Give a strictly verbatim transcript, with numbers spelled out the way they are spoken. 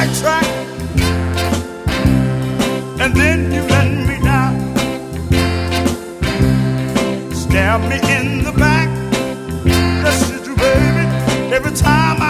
right track, and then you let me down. Stab me in the back, yes you do, baby. Every time I